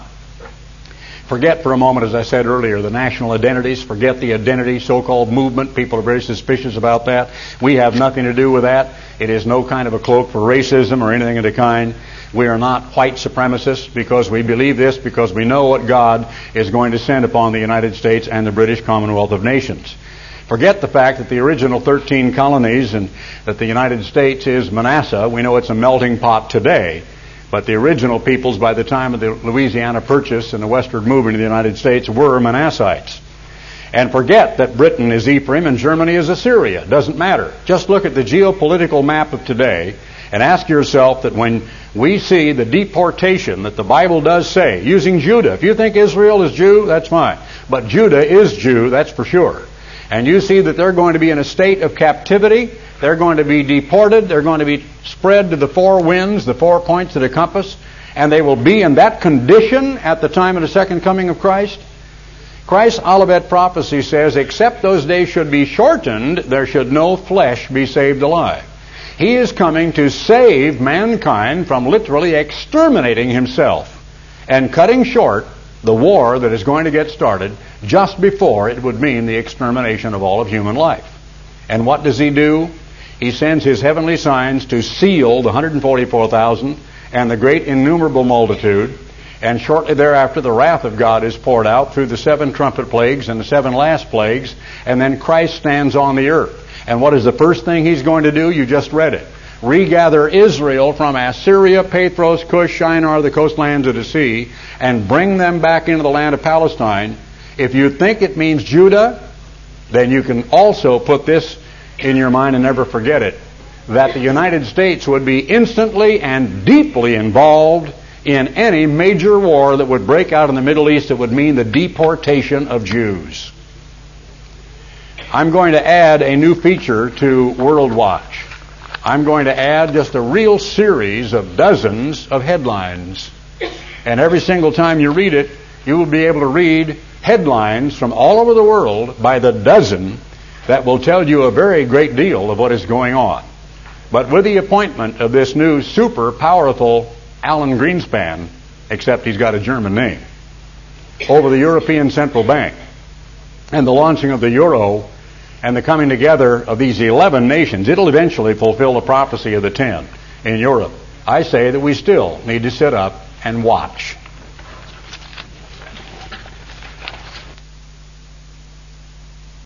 [SPEAKER 1] Forget for a moment, as I said earlier, the national identities. Forget the identity so-called movement. People are very suspicious about that. We have nothing to do with that. It is no kind of a cloak for racism or anything of the kind. We are not white supremacists because we believe this, because we know what God is going to send upon the United States and the British Commonwealth of Nations. Forget the fact that the original thirteen colonies and that the United States is Manasseh. We know it's a melting pot today. But the original peoples, by the time of the Louisiana Purchase and the westward movement of the United States, were Manassites. And forget that Britain is Ephraim and Germany is Assyria. It doesn't matter. Just look at the geopolitical map of today and ask yourself that when we see the deportation that the Bible does say, using Judah, if you think Israel is Jew, that's fine. But Judah is Jew, that's for sure. And you see that they're going to be in a state of captivity. They're going to be deported. They're going to be spread to the four winds, the four points of the compass, and they will be in that condition at the time of the second coming of Christ. Christ's Olivet prophecy says, except those days should be shortened, there should no flesh be saved alive. He is coming to save mankind from literally exterminating himself and cutting short the war that is going to get started just before it would mean the extermination of all of human life. And what does he do? He sends his heavenly signs to seal the one hundred forty-four thousand and the great innumerable multitude, and shortly thereafter the wrath of God is poured out through the seven trumpet plagues and the seven last plagues, and then Christ stands on the earth. And what is the first thing he's going to do? You just read it. Regather Israel from Assyria, Pathros, Cush, Shinar, the coastlands of the sea, and bring them back into the land of Palestine. If you think it means Judah, then you can also put this in your mind and never forget it, that the United States would be instantly and deeply involved in any major war that would break out in the Middle East that would mean the deportation of Jews. I'm going to add a new feature to World Watch. I'm going to add just a real series of dozens of headlines. And every single time you read it, you will be able to read headlines from all over the world by the dozen that will tell you a very great deal of what is going on. But with the appointment of this new super powerful Alan Greenspan, except he's got a German name, over the European Central Bank, and the launching of the euro, and the coming together of these eleven nations, it'll eventually fulfill the prophecy of the ten in Europe. I say that we still need to sit up and watch.